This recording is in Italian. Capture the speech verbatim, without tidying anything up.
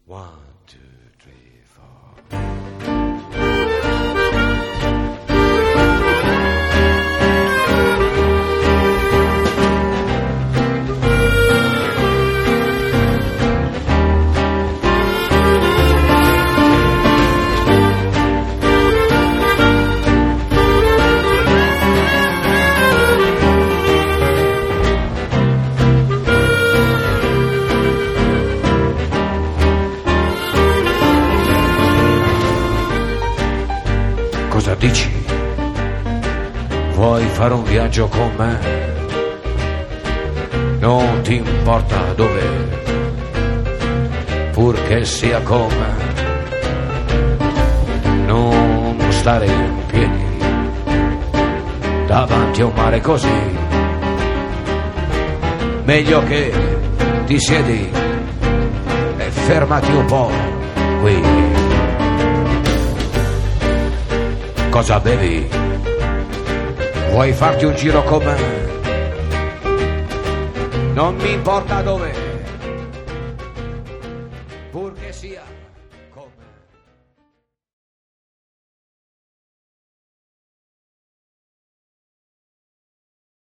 One, two, three, four. Cosa dici? Vuoi fare un viaggio con me? Non ti importa dove, purché sia con me. Non stare in piedi davanti a un mare così. Meglio che ti siedi e fermati un po' qui. Cosa bevi? Vuoi farti un giro con me? Non mi importa dove,